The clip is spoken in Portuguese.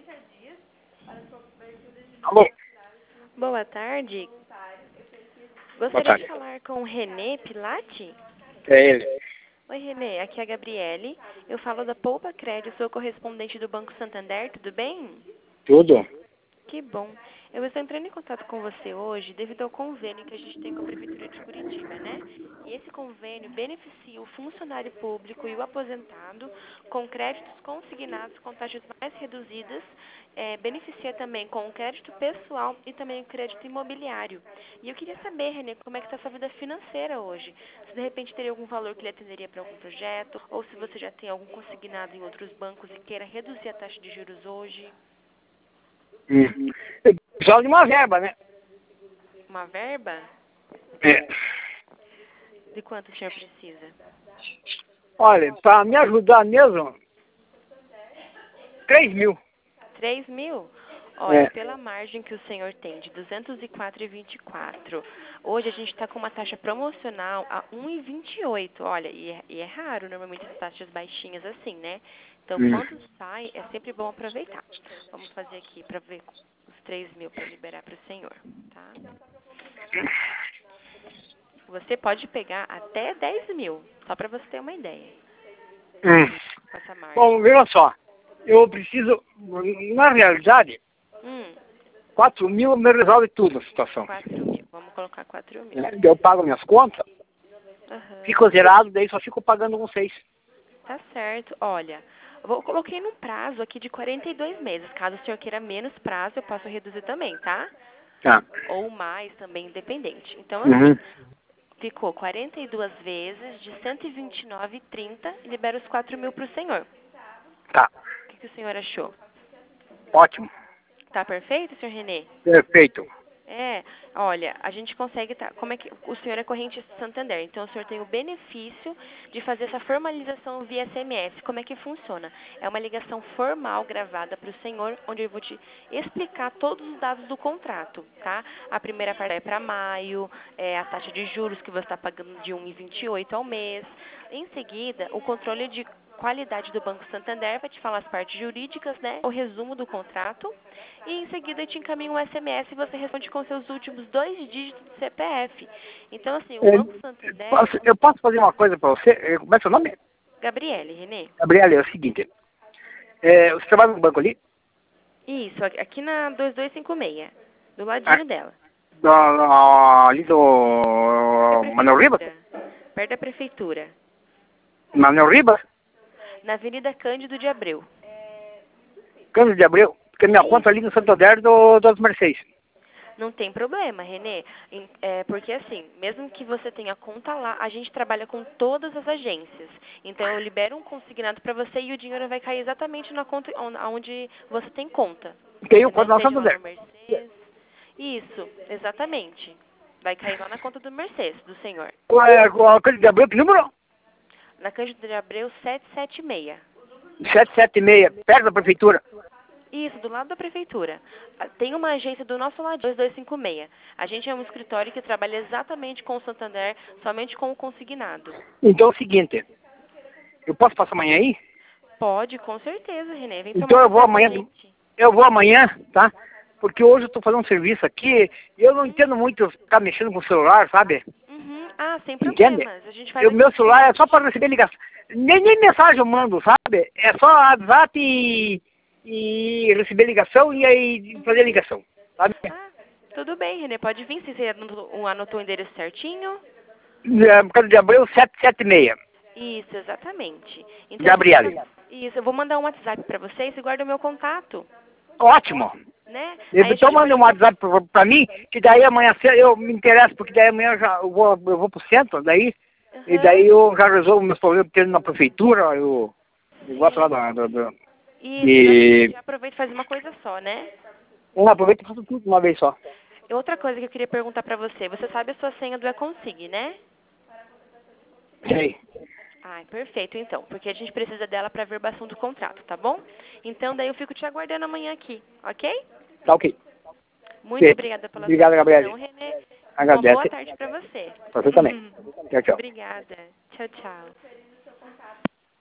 Alô? Boa tarde. Boa Gostaria tarde. de falar com o Renê Pilati? É ele. Oi, Renê. Aqui é a Gabriele. Eu falo da Poupa Crédito, sou correspondente do Banco Santander. Tudo bem? Tudo? Que bom. Eu estou entrando em contato com você hoje devido ao convênio que a gente tem com a Prefeitura de Curitiba, né? E esse convênio beneficia o funcionário público e o aposentado com créditos consignados com taxas mais reduzidas, beneficia também com o crédito pessoal e também o crédito imobiliário. E eu queria saber, Renê, como é que está a sua vida financeira hoje? Se de repente teria algum valor que lhe atenderia para algum projeto, ou se você já tem algum consignado em outros bancos e queira reduzir a taxa de juros hoje. Eu precisava de uma verba, né? Uma verba? É. De quanto o senhor precisa? Olha, para me ajudar mesmo, 3 mil. 3 mil? Olha, É. pela margem que o senhor tem de 204,24, hoje a gente está com uma taxa promocional a 1,28. Olha, e é raro normalmente as taxas baixinhas assim, né? Então, quando sai, é sempre bom aproveitar. Vamos fazer aqui para ver os 3 mil para liberar para o senhor, tá? Você pode pegar até 10 mil, só para você ter uma ideia. Com essa margem. Bom, veja só. Eu preciso, na realidade, 4 mil me resolve tudo a situação. 4 mil. Vamos colocar 4 mil. Eu pago minhas contas, Uhum. fico zerado, daí só fico pagando com 6. Tá certo. Olha, eu coloquei num prazo aqui de 42 meses. Caso o senhor queira menos prazo, eu posso reduzir também, tá? Tá. Ou mais também, independente. Então, Uhum. assim, ficou 42 vezes de 129,30 e libera os 4 mil pro senhor. Tá. O que o senhor achou? Ótimo. Tá perfeito, senhor Renê? Perfeito. Olha, a gente consegue, como é que o senhor é corrente Santander, então o senhor tem o benefício de fazer essa formalização via SMS. Como é que funciona? É uma ligação formal gravada para o senhor, onde eu vou te explicar todos os dados do contrato, tá? A primeira parte é para maio, a taxa de juros que você está pagando de 1,28 ao mês. Em seguida, o controle de qualidade do Banco Santander vai te falar as partes jurídicas, né? O resumo do contrato. E em seguida eu te encaminho um SMS e você responde com seus últimos 2 dígitos do CPF. Então, assim, o Banco Santander... Eu posso fazer uma coisa para você? Como é seu nome? Gabriele, Renê. Gabriela, é o seguinte. Você trabalha no banco ali? Isso, aqui na 2256, do ladinho dela. Ali do Manuel Ribas? Perto da prefeitura. Manuel Ribas? Na Avenida Cândido de Abreu. Cândido de Abreu? Porque minha conta ali no Santander das Mercedes. Não tem problema, Renê. Porque assim, mesmo que você tenha conta lá, a gente trabalha com todas as agências. Então eu libero um consignado para você e o dinheiro vai cair exatamente na conta onde você tem conta. Tenho conta no Seja lá Santander. no Mercedes. Isso, exatamente. Vai cair lá na conta do Mercedes, do senhor. Qual é a Cândido de Abreu? Que número? Na Cândido de Abreu 776. 776, perto da prefeitura. Isso, do lado da prefeitura. Tem uma agência do nosso lado, 2256. A gente é um escritório que trabalha exatamente com o Santander, somente com o consignado. Então é o seguinte, eu posso passar amanhã aí? Pode, com certeza, Renê. Vem Então tomar um café com a gente. eu vou amanhã, tá? Porque hoje eu tô fazendo um serviço aqui e eu não entendo muito ficar mexendo com o celular, sabe? Sem Entende? problemas. A gente faz O meu celular é só para receber ligação. Nem mensagem eu mando, sabe? É só WhatsApp e receber ligação e aí fazer ligação, sabe? Tudo bem, Renê. Pode vir, se você anotou o endereço certinho. Cândido de Abreu 776. Isso, exatamente. Então, Gabriele. Isso, eu vou mandar um WhatsApp para vocês e guarda o meu contato. Ótimo. Né? Então manda um WhatsApp pra mim, que daí amanhã eu me interesso, porque daí amanhã eu vou pro centro, daí, e daí eu já resolvo meus problemas tendo na prefeitura, eu gosto lá E já aproveita e faz uma coisa só, né? Eu aproveito e faço tudo de uma vez só. Outra coisa que eu queria perguntar pra você, você sabe a sua senha do Econsig, né? Sei. Perfeito, então, porque a gente precisa dela para verbação do contrato, tá bom? Então, daí eu fico te aguardando amanhã aqui, ok? Tá ok. Muito obrigada pela sua atenção, Renê. Agradece. Uma boa tarde para você. Pra você também. Tchau, tchau. Obrigada. Tchau, tchau.